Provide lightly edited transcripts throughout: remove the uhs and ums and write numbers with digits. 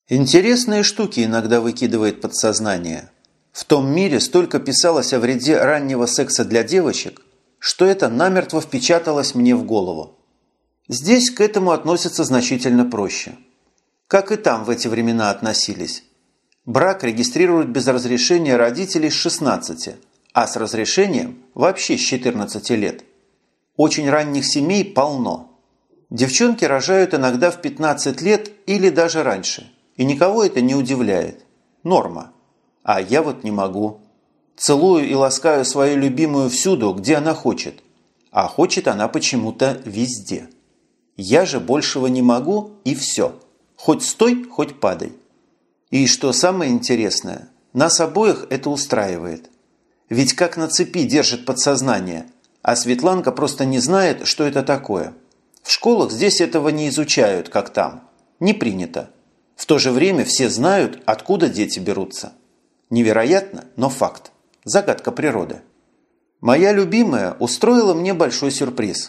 Интересные штуки иногда выкидывает подсознание. В том мире столько писалось о вреде раннего секса для девочек, что это намертво впечаталось мне в голову. Здесь к этому относятся значительно проще. Как и там в эти времена относились. Брак регистрируют без разрешения родителей с 16, а с разрешением вообще с 14 лет. Очень ранних семей полно. Девчонки рожают иногда в 15 лет или даже раньше. И никого это не удивляет. Норма. А я вот не могу. Целую и ласкаю свою любимую всюду, где она хочет. А хочет она почему-то везде. Я же большего не могу, и все. Хоть стой, хоть падай. И что самое интересное, нас обоих это устраивает. Ведь как на цепи держит подсознание, а Светланка просто не знает, что это такое. В школах здесь этого не изучают, как там. Не принято. В то же время все знают, откуда дети берутся. Невероятно, но факт. Загадка природы. Моя любимая устроила мне большой сюрприз.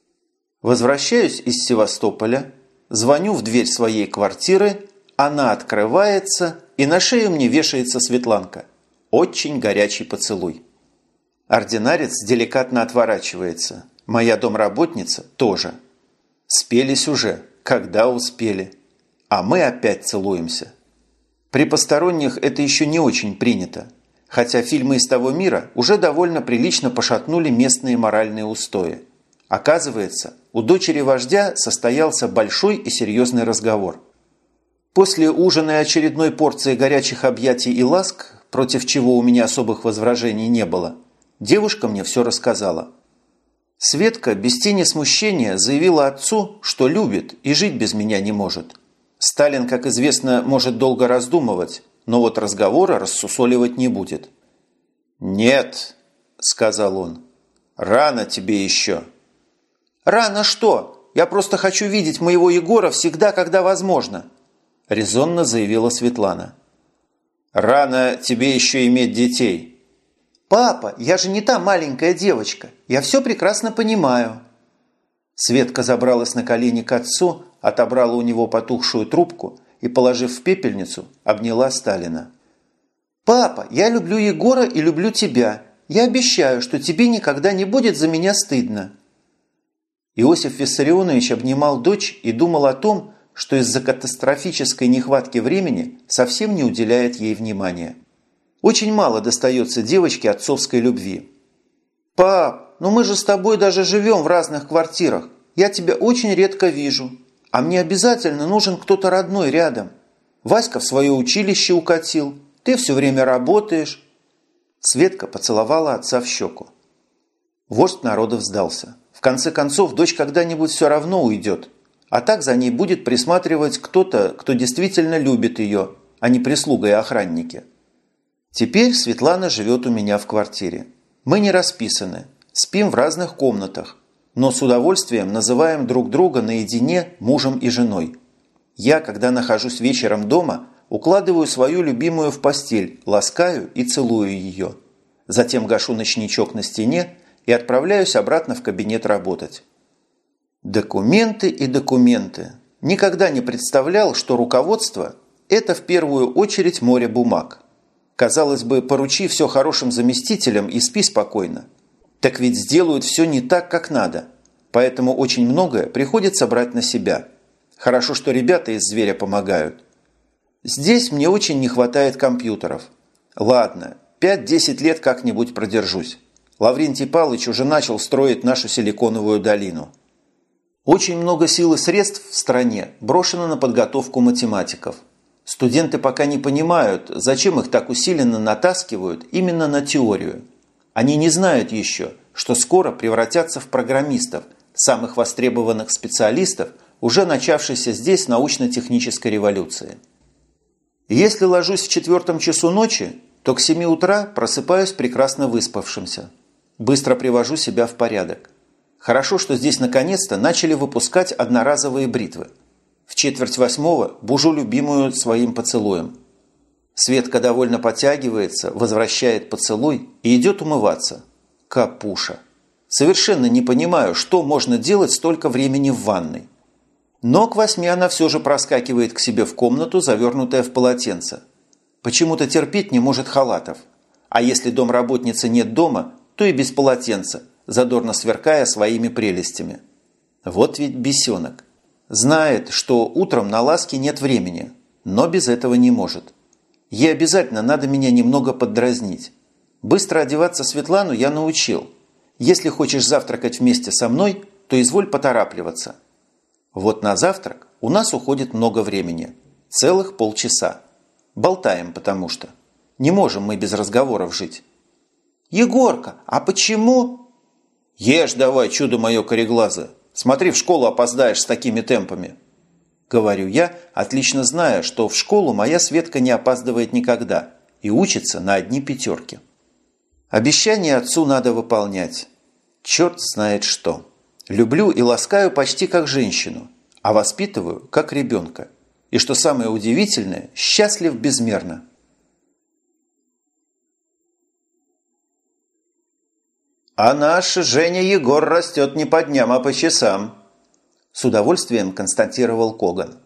Возвращаюсь из Севастополя, звоню в дверь своей квартиры, она открывается, и на шею мне вешается Светланка. Очень горячий поцелуй. Ординарец деликатно отворачивается. Моя домработница тоже. Спелись уже, когда успели. А мы опять целуемся. При посторонних это еще не очень принято, хотя фильмы из того мира уже довольно прилично пошатнули местные моральные устои. Оказывается, у дочери вождя состоялся большой и серьезный разговор. После ужина и очередной порции горячих объятий и ласк, против чего у меня особых возражений не было, девушка мне все рассказала. Светка без тени смущения заявила отцу, что любит и жить без меня не может. Сталин, как известно, может долго раздумывать, но вот разговора рассусоливать не будет. «Нет», – сказал он, – «рано тебе еще». «Рано что? Я просто хочу видеть моего Егора всегда, когда возможно», – резонно заявила Светлана. «Рано тебе еще иметь детей». «Папа, я же не та маленькая девочка, я все прекрасно понимаю». Светка забралась на колени к отцу, отобрала у него потухшую трубку и, положив в пепельницу, обняла Сталина. «Папа, я люблю Егора и люблю тебя. Я обещаю, что тебе никогда не будет за меня стыдно». Иосиф Виссарионович обнимал дочь и думал о том, что из-за катастрофической нехватки времени совсем не уделяет ей внимания. Очень мало достается девочке отцовской любви. «Пап, ну мы же с тобой даже живем в разных квартирах. Я тебя очень редко вижу. А мне обязательно нужен кто-то родной рядом. Васька в свое училище укатил. Ты все время работаешь». Светка поцеловала отца в щеку. Вождь народов сдался. В конце концов, дочь когда-нибудь все равно уйдет. А так за ней будет присматривать кто-то, кто действительно любит ее, а не прислуга и охранники. Теперь Светлана живет у меня в квартире. Мы не расписаны, спим в разных комнатах, но с удовольствием называем друг друга наедине мужем и женой. Я, когда нахожусь вечером дома, укладываю свою любимую в постель, ласкаю и целую ее. Затем гашу ночничок на стене и отправляюсь обратно в кабинет работать. Документы и документы. Никогда не представлял, что руководство – это в первую очередь море бумаг. Казалось бы, поручи все хорошим заместителям и спи спокойно. Так ведь сделают все не так, как надо. Поэтому очень многое приходится брать на себя. Хорошо, что ребята из «Зверя» помогают. Здесь мне очень не хватает компьютеров. Ладно, 5-10 лет как-нибудь продержусь. Лаврентий Павлович уже начал строить нашу силиконовую долину. Очень много сил и средств в стране брошено на подготовку математиков. Студенты пока не понимают, зачем их так усиленно натаскивают именно на теорию. Они не знают еще, что скоро превратятся в программистов, самых востребованных специалистов, уже начавшейся здесь научно-технической революции. Если ложусь в 4 часу ночи, то к 7 утра просыпаюсь прекрасно выспавшимся. Быстро привожу себя в порядок. Хорошо, что здесь наконец-то начали выпускать одноразовые бритвы. В 7:45 бужу любимую своим поцелуем. Светка довольно подтягивается, возвращает поцелуй и идет умываться. Капуша. Совершенно не понимаю, что можно делать столько времени в ванной. Но к 8 она все же проскакивает к себе в комнату, завернутая в полотенце. Почему-то терпеть не может халатов. А если домработницы нет дома, то и без полотенца, задорно сверкая своими прелестями. Вот ведь бесенок. Знает, что утром на ласки нет времени, но без этого не может. Ей обязательно надо меня немного поддразнить. Быстро одеваться Светлану я научил. Если хочешь завтракать вместе со мной, то изволь поторапливаться. Вот на завтрак у нас уходит много времени. Целых полчаса. Болтаем, потому что. Не можем мы без разговоров жить. «Егорка, а почему?» «Ешь давай, чудо мое кореглазое. Смотри, в школу опоздаешь с такими темпами». Говорю я, отлично зная, что в школу моя Светка не опаздывает никогда и учится на одни пятерки. Обещание отцу надо выполнять. Черт знает что. Люблю и ласкаю почти как женщину, а воспитываю как ребенка. И что самое удивительное, счастлив безмерно. «А наш Женя Егор растет не по дням, а по часам», – с удовольствием констатировал Коган.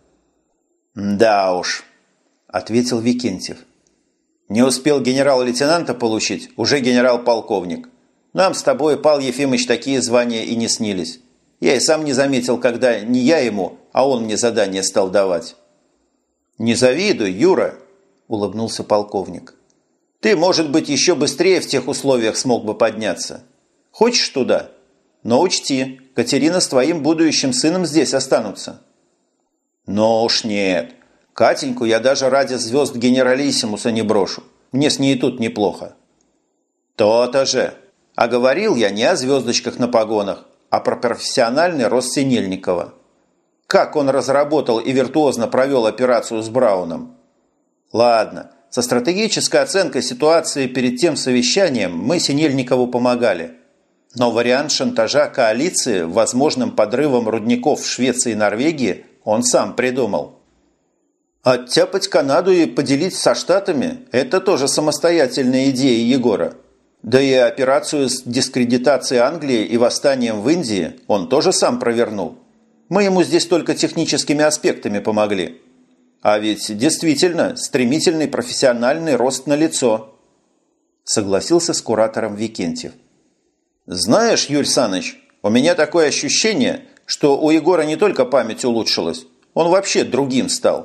«Да уж», – ответил Викентьев. «Не успел генерал-лейтенанта получить, уже генерал-полковник. Нам с тобой, Пал Ефимыч, такие звания и не снились. Я и сам не заметил, когда не я ему, а он мне задание стал давать». «Не завидуй, Юра», – улыбнулся полковник. «Ты, может быть, еще быстрее в тех условиях смог бы подняться. Хочешь туда? Но учти, Катерина с твоим будущим сыном здесь останутся». «Но уж нет. Катеньку я даже ради звезд генералиссимуса не брошу. Мне с ней тут неплохо». «То-то же. А говорил я не о звездочках на погонах, а про профессиональный рост Синельникова. Как он разработал и виртуозно провел операцию с Брауном. Ладно, со стратегической оценкой ситуации перед тем совещанием мы Синельникову помогали. Но вариант шантажа коалиции возможным подрывом рудников в Швеции и Норвегии он сам придумал. Оттяпать Канаду и поделить со Штатами – это тоже самостоятельная идея Егора. Да и операцию с дискредитацией Англии и восстанием в Индии он тоже сам провернул. Мы ему здесь только техническими аспектами помогли. А ведь действительно стремительный профессиональный рост налицо. Согласился с куратором Викентьев. «Знаешь, Юрий Саныч, у меня такое ощущение, что у Егора не только память улучшилась, он вообще другим стал».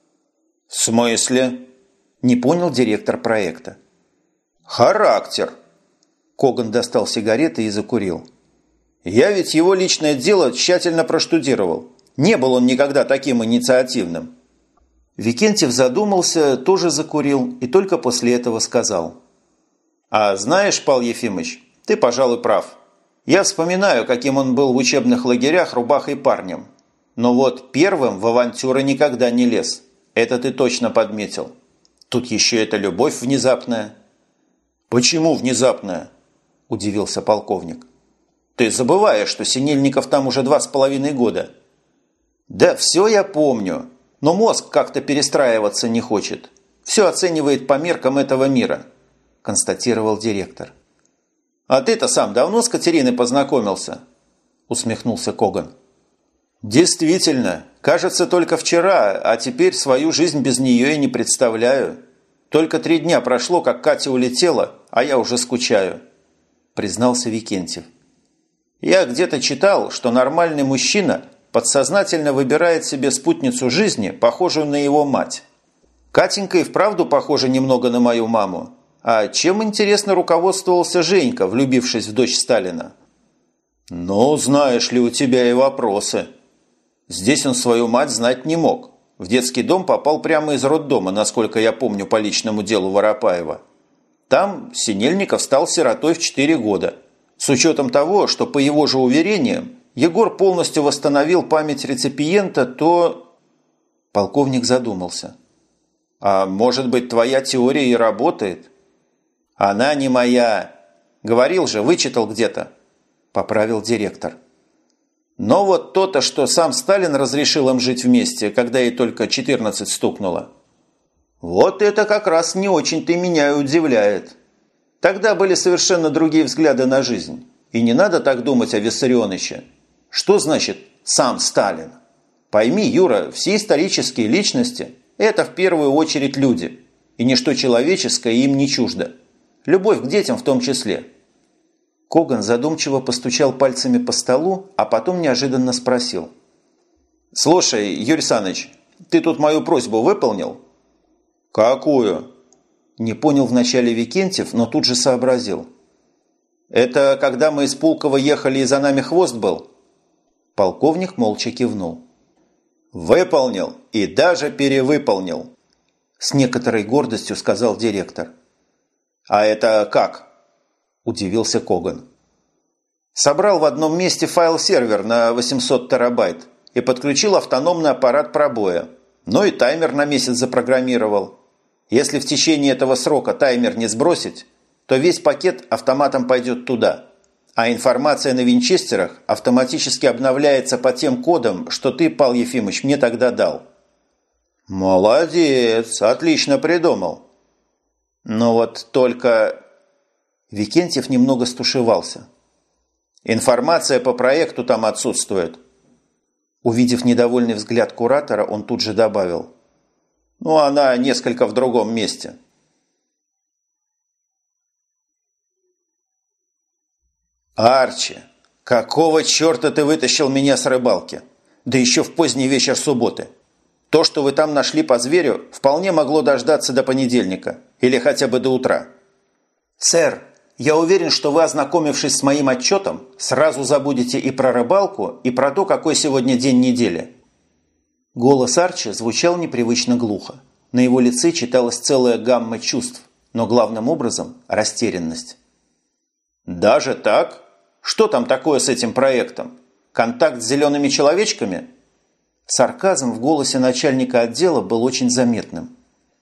«В смысле?» – не понял директор проекта. «Характер». Коган достал сигареты и закурил. «Я ведь его личное дело тщательно проштудировал. Не был он никогда таким инициативным». Викентьев задумался, тоже закурил и только после этого сказал. «А знаешь, Пал Ефимыч, ты, пожалуй, прав. Я вспоминаю, каким он был в учебных лагерях рубахой парнем. Но вот первым в авантюры никогда не лез. Это ты точно подметил. Тут еще эта любовь внезапная». «Почему внезапная?» – удивился полковник. «Ты забываешь, что Синельников там уже 2,5 года». «Да все я помню, но мозг как-то перестраиваться не хочет. Все оценивает по меркам этого мира», – констатировал директор. «А ты-то сам давно с Катериной познакомился?» – усмехнулся Коган. «Действительно, кажется, только вчера, а теперь свою жизнь без нее и не представляю. Только 3 дня прошло, как Катя улетела, а я уже скучаю», – признался Викентьев. «Я где-то читал, что нормальный мужчина подсознательно выбирает себе спутницу жизни, похожую на его мать. Катенька и вправду похожа немного на мою маму. А чем, интересно, руководствовался Женька, влюбившись в дочь Сталина?» «Ну, знаешь ли, у тебя и вопросы. Здесь он свою мать знать не мог. В детский дом попал прямо из роддома, насколько я помню по личному делу Воропаева. Там Синельников стал сиротой в 4 года. С учетом того, что, по его же уверениям, Егор полностью восстановил память реципиента, то...» Полковник задумался. «А может быть, твоя теория и работает?» «Она не моя. Говорил же, вычитал где-то», – поправил директор. «Но вот то-то, что сам Сталин разрешил им жить вместе, когда ей только 14 стукнуло. Вот это как раз не очень-то меня и удивляет. Тогда были совершенно другие взгляды на жизнь. И не надо так думать о Виссарионовиче. Что значит «сам Сталин»? Пойми, Юра, все исторические личности – это в первую очередь люди, и ничто человеческое им не чуждо. Любовь к детям в том числе. Коган задумчиво постучал пальцами по столу, а потом неожиданно спросил. «Слушай, Юрий Саныч, ты тут мою просьбу выполнил?» «Какую?» Не понял вначале Викентьев, но тут же сообразил. «Это когда мы из Пулково ехали и за нами хвост был?» Полковник молча кивнул. «Выполнил и даже перевыполнил», – с некоторой гордостью сказал директор. «А это как?» – удивился Коган. «Собрал в одном месте файл-сервер на 800 терабайт и подключил автономный аппарат пробоя, ну и таймер на месяц запрограммировал. Если в течение этого срока таймер не сбросить, то весь пакет автоматом пойдет туда, а информация на винчестерах автоматически обновляется по тем кодам, что ты, Павел Ефимович, мне тогда дал». «Молодец, отлично придумал». «Но вот только...» Викентьев немного стушевался. «Информация по проекту там отсутствует». Увидев недовольный взгляд куратора, он тут же добавил. «Ну, она несколько в другом месте». «Арчи, какого черта ты вытащил меня с рыбалки? Да еще в поздний вечер субботы. То, что вы там нашли по зверю, вполне могло дождаться до понедельника или хотя бы до утра». «Сэр, я уверен, что вы, ознакомившись с моим отчетом, сразу забудете и про рыбалку, и про то, какой сегодня день недели». Голос Арчи звучал непривычно глухо. На его лице читалась целая гамма чувств, но главным образом – растерянность. «Даже так? Что там такое с этим проектом? Контакт с зелеными человечками?» Сарказм в голосе начальника отдела был очень заметным.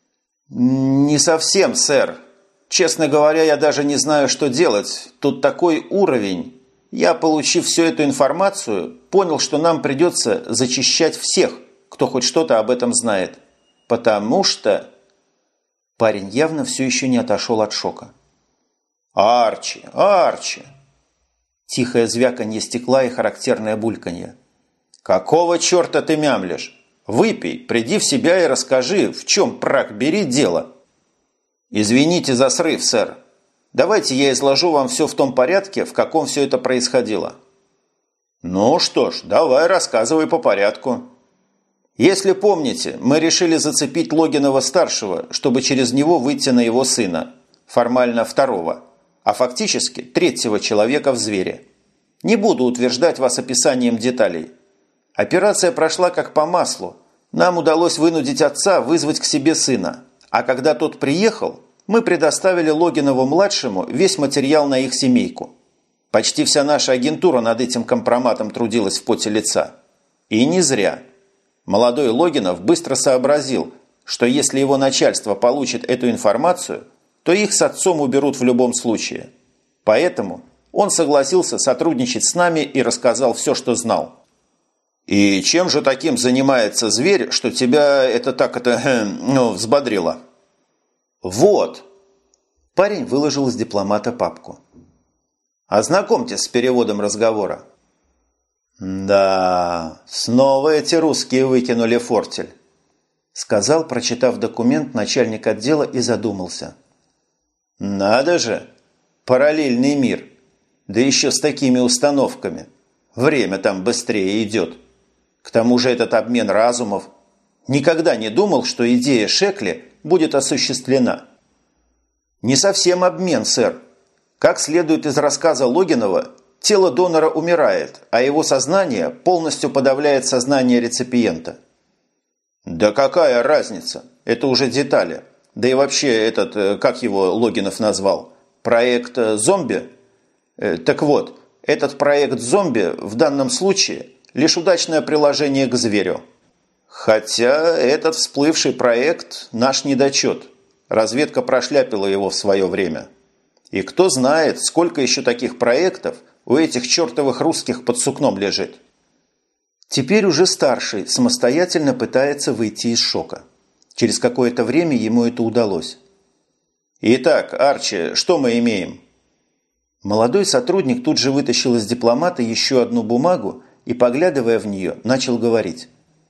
«Не совсем, сэр. Честно говоря, я даже не знаю, что делать. Тут такой уровень. Я, получив всю эту информацию, понял, что нам придется зачищать всех, кто хоть что-то об этом знает. Потому что...» Парень явно все еще не отошел от шока. «Арчи, Арчи!» Тихое звяканье стекла и характерное бульканье. «Какого черта ты мямлишь? Выпей, приди в себя и расскажи, в чем, прак бери, дело». «Извините за срыв, сэр. Давайте я изложу вам все в том порядке, в каком все это происходило». «Ну что ж, давай рассказывай по порядку». «Если помните, мы решили зацепить Логинова-старшего, чтобы через него выйти на его сына, формально второго, а фактически третьего человека в звере. Не буду утверждать вас описанием деталей. Операция прошла как по маслу. Нам удалось вынудить отца вызвать к себе сына. А когда тот приехал, мы предоставили Логинову-младшему весь материал на их семейку. Почти вся наша агентура над этим компроматом трудилась в поте лица. И не зря. Молодой Логинов быстро сообразил, что если его начальство получит эту информацию, то их с отцом уберут в любом случае. Поэтому он согласился сотрудничать с нами и рассказал все, что знал. «И чем же таким занимается зверь, что тебя взбодрило?» «Вот!» Парень выложил из дипломата папку. «Ознакомьтесь с переводом разговора». «Да, снова эти русские выкинули фортель», сказал, прочитав документ, начальник отдела и задумался. «Надо же! Параллельный мир! Да еще с такими установками! Время там быстрее идет! К тому же этот обмен разумов. Никогда не думал, что идея Шекли будет осуществлена». «Не совсем обмен, сэр. Как следует из рассказа Логинова, тело донора умирает, а его сознание полностью подавляет сознание реципиента». «Да какая разница? Это уже детали. Да и вообще как его Логинов назвал? Проект «Зомби»? Так вот, этот проект «Зомби» в данном случае лишь удачное приложение к зверю. Хотя этот всплывший проект – наш недочет. Разведка прошляпила его в свое время. И кто знает, сколько еще таких проектов у этих чертовых русских под сукном лежит». Теперь уже старший самостоятельно пытается выйти из шока. Через какое-то время ему это удалось. «Итак, Арчи, что мы имеем?» Молодой сотрудник тут же вытащил из дипломата еще одну бумагу и, поглядывая в нее, начал говорить.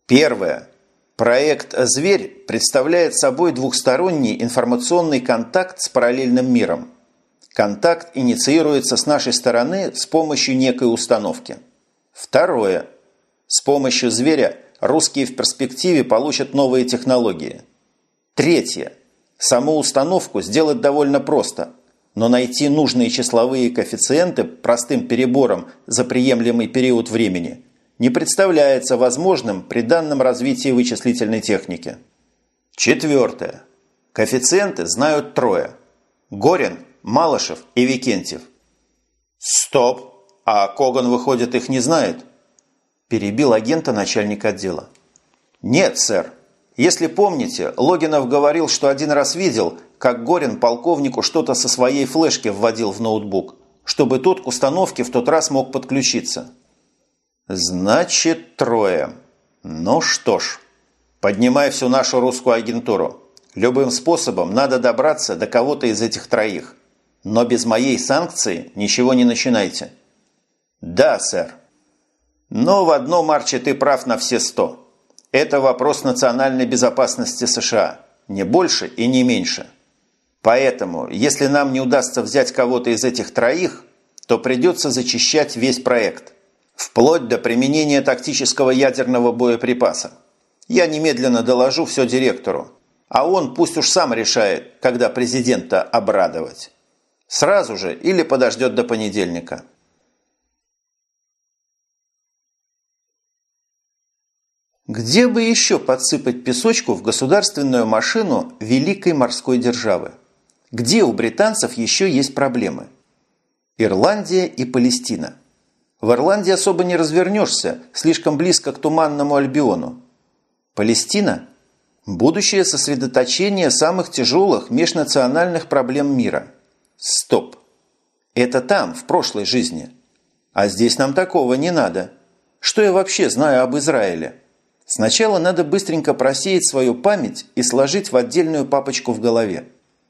Первое. Проект «Зверь» представляет собой двухсторонний информационный контакт с параллельным миром. Контакт инициируется с нашей стороны с помощью некой установки. Второе. С помощью «Зверя» русские в перспективе получат новые технологии. Третье. Саму установку сделать довольно просто, но найти нужные числовые коэффициенты простым перебором за приемлемый период времени не представляется возможным при данном развитии вычислительной техники. Четвертое. Коэффициенты знают трое: Горин, Малышев и Викентьев. Стоп! А Коган, выходит, их не знает? Перебил агента начальник отдела. Нет, сэр. Если помните, Логинов говорил, что один раз видел, как Горин полковнику что-то со своей флешки вводил в ноутбук, чтобы тот к установке в тот раз мог подключиться. Значит, трое. Ну что ж, поднимай всю нашу русскую агентуру. Любым способом надо добраться до кого-то из этих троих. Но без моей санкции ничего не начинайте. Да, сэр. Но в одном, Арчи, ты прав на все 100. Это вопрос национальной безопасности США. Не больше и не меньше. Поэтому, если нам не удастся взять кого-то из этих троих, то придется зачищать весь проект. Вплоть до применения тактического ядерного боеприпаса. Я немедленно доложу все директору. А он пусть уж сам решает, когда президента обрадовать. Сразу же или подождет до понедельника. Где бы еще подсыпать песочку в государственную машину великой морской державы? Где у британцев еще есть проблемы? Ирландия и Палестина. В Ирландии особо не развернешься, слишком близко к Туманному Альбиону. Палестина – будущее сосредоточение самых тяжелых межнациональных проблем мира. Стоп. Это там, в прошлой жизни. А здесь нам такого не надо. Что я вообще знаю об Израиле? Сначала надо быстренько просеять свою память и сложить в отдельную папочку в голове.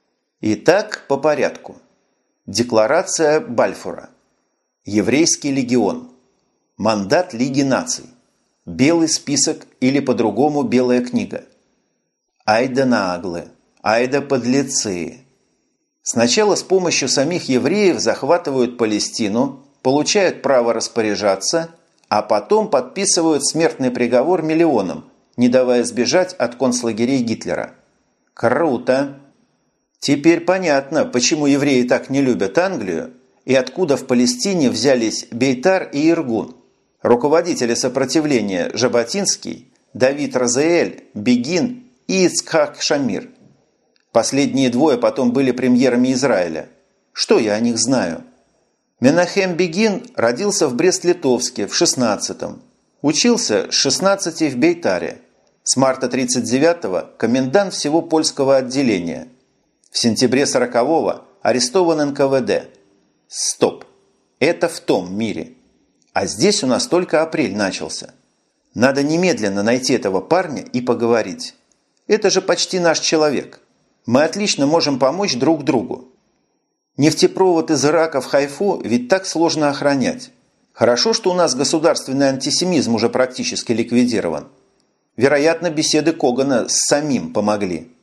Итак, по порядку. Декларация Бальфура. Еврейский легион. Мандат Лиги наций. Белый список или по-другому белая книга. Айда наглы, айда подлецы. Сначала с помощью самих евреев захватывают Палестину, получают право распоряжаться, а потом подписывают смертный приговор миллионам, не давая сбежать от концлагерей Гитлера. Круто! Теперь понятно, почему евреи так не любят Англию и откуда в Палестине взялись Бейтар и Иргун. Руководители сопротивления Жаботинский, Давид Розеэль, Бегин и Ицхак Шамир. Последние двое потом были премьерами Израиля. Что я о них знаю? Менахем Бегин родился в Брест-Литовске в 16-м. Учился с 16 в Бейтаре. С марта 39-го комендант всего польского отделения. В сентябре 40-го арестован НКВД. Стоп. Это в том мире. А здесь у нас только апрель начался. Надо немедленно найти этого парня и поговорить. Это же почти наш человек. Мы отлично можем помочь друг другу. Нефтепровод из Ирака в Хайфу ведь так сложно охранять. Хорошо, что у нас государственный антисемизм уже практически ликвидирован. Вероятно, беседы Когана с самим помогли.